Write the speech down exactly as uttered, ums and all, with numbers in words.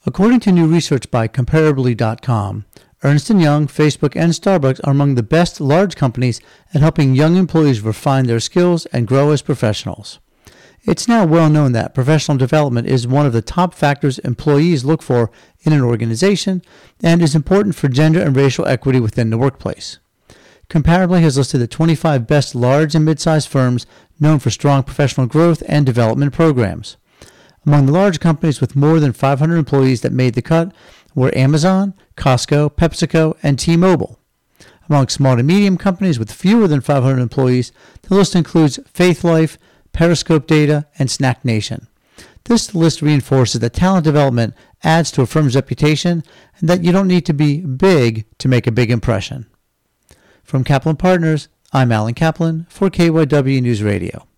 According to new research by Comparably dot com, Ernst and Young, Facebook, and Starbucks are among the best large companies at helping young employees refine their skills and grow as professionals. It's now well known that professional development is one of the top factors employees look for in an organization and is important for gender and racial equity within the workplace. Comparably has listed the twenty-five best large and mid-sized firms known for strong professional growth and development programs. Among the large companies with more than five hundred employees that made the cut were Amazon, Costco, PepsiCo, and T-Mobile. Among small to medium companies with fewer than five hundred employees, the list includes Faithlife, Periscope Data, and Snack Nation. This list reinforces that talent development adds to a firm's reputation and that you don't need to be big to make a big impression. From Kaplan Partners, I'm Alan Kaplan for K Y W News Radio.